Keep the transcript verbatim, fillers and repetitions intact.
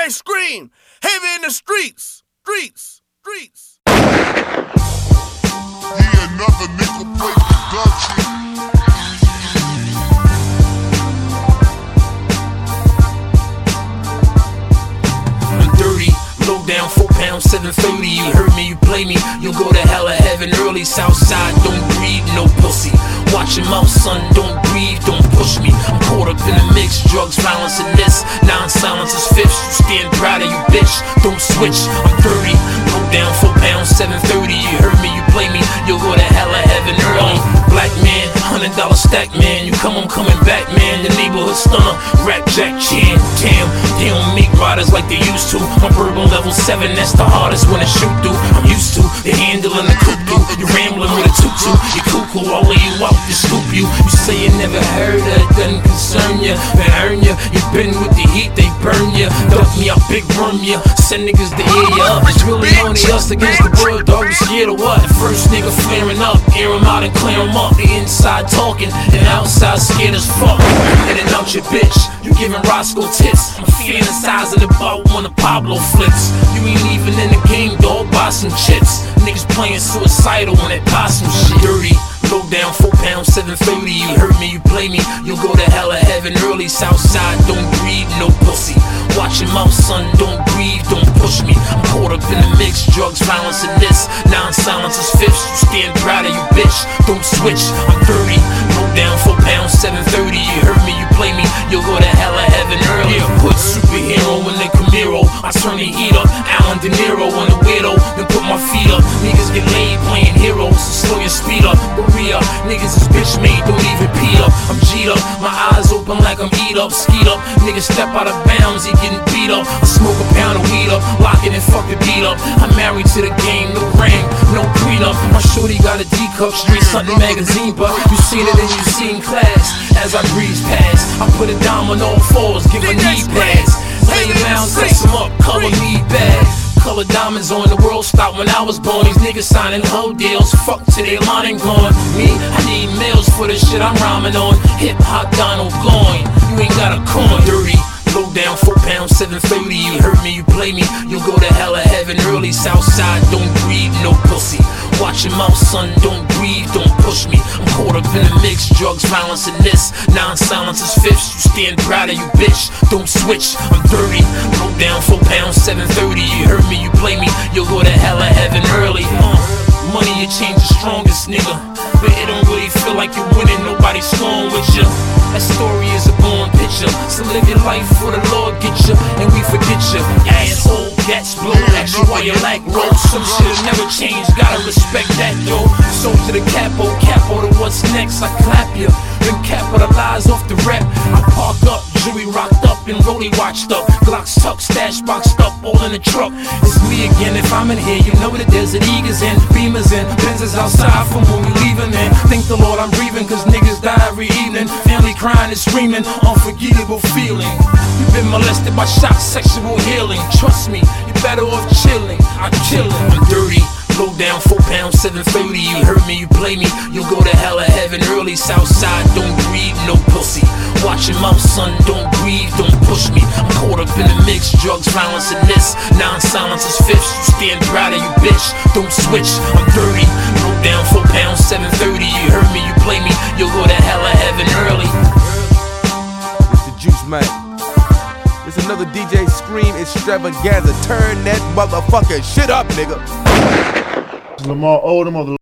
J Scream, heavy in the streets, streets, streets. Yeah, another nickel plate production. I'm dirty, low down, four pounds, seven thirty. You heard me, you play me, you'll go to hell or heaven early. Southside, don't breathe, no pussy. Watch your mouth, son, don't breathe, don't push me. I'm caught up in the mix, drugs, violence, and this. Non-silence is fifths, you stand proud of you, bitch. Don't switch, I'm dirty, low down, four pounds, seven thirty. You heard me, you play me, you'll go to hell or heaven early. Black man, hundred dollar stack man. You come, I'm coming back, man. The neighborhood stunner, rap Jack Chan. Damn, they don't make riders like they used to. I'm bourbon level seven, that's the hardest one to shoot through. I'm used to the handle and the cuckoo. You rambling with a tutu, you cuckoo, all of you out to scoop you. You say you never heard of it, doesn't concern you. They earn you, you been with the heat, they burn you. Duck me, I big run you. Send niggas to ear you up. It's really only us against the world, dog. You scared of what? The first nigga flaring up, air him out and clear him up. The inside talking, and outside scared as fuck. In and out your bitch, you giving Roscoe tits. I'm fantasizing about when the Pablo flips. You ain't even in the game, dog, buy some chips. Niggas playing suicidal when they buy some shit. Dirty, low down, four pounds, seven thirty. You heard me, you play me, you'll go to hell or heaven early. Southside, don't breathe, no pussy. Watch your mouth, son, don't breathe, don't push me. I'm caught up in the mix, drugs, violence, and this. Non-silence is fifths, you stand proud of you, bitch. Don't switch, I'm dirty, low down, four pounds, seven thirty. You heard me, you play me, you'll go to hell or heaven early. Yeah, put superhero in the Camaro, I turn the heat up. Alan De Niro on the widow, then put my feet up. Niggas get laid playing heroes, so slow your speed up. Hurry up, niggas is bitch made, don't even pee up. I'm G'd up, my eyes open like I'm eat up, skeet up. Niggas step out of bounds, he getting beat up. I smoke a pound of weed up, lock it and fuck the beat up. I'm married to the game, no ring, no prenup. My shorty got a D-cup, Street Something magazine, but you seen it and you seen class. As I breeze past, I put it down on all fours, give her knee pads. Lay him down, dress him up, color me bad. Color diamonds on, the world stopped when I was born. These niggas signing whole deals, fuck till they line ain't gone. Me, I need meals for the shit I'm rhyming on. Hip hop Donald going, you ain't got a coin. Dirty, low down, four pounds, seven thirty. You heard me, you play me, you'll go to hell or heaven early. Southside, don't breathe, no pussy. Watch your mouth, son, don't breathe, don't push me. I'm caught up in the mix, drugs, violence, and this. Non-silence is fifths, you stand proud of you, bitch. Don't switch, I'm dirty, low down, four pounds, seven thirty. You heard me, you play me, you'll go to hell or heaven early. uh, Money, you change the strongest, nigga. But it don't really feel like you're winning, nobody's scoring with you. That story is a born picture, so live your life for the Lord get you, and we forget you. Asshole, gats blow, ask you why you like roll. Some shit'll never change, gotta respect that though. So to the capo, capo to what's next, I clap you. Then capitalize off the rep. I park up, jewelry rocked up and rollie watched up. Glocks tucked, stash boxed up, all in the truck. It's me again, if I'm in here, you know that there's an Eagers in, Beamers in, Benzes outside from when we leaving in. Thank the Lord I'm breathing, cause niggas die every evening. Family crying and screaming, unforgettable feeling. You've been molested by shock, sexual healing. Trust me, you're better off chilling. I kill it, I'm dirty, low down, four pounds, seven thirty. You heard me, you play me, you'll go to hell or heaven early. Southside, don't breathe, no pussy. Watch your mouth, son, don't breathe, don't push me. I'm caught up in the mix, drugs, violence, and this. Non-silence is fifths, you stand proud of you, bitch. Don't switch, I'm dirty, low down, four pounds, seven thirty. You heard me, you play me, you'll go to hell or heaven early. It's the Juice Man. It's another D J Scream extravaganza. Turn that motherfucking shit up, nigga. Lamar Odom of the